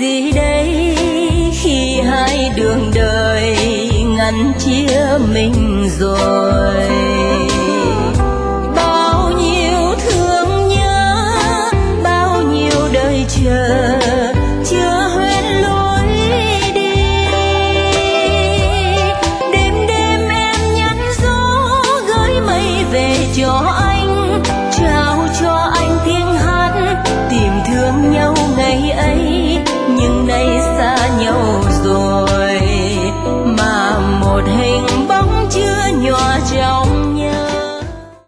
gì đây khi hai đường đời ngăn chia mình rồi.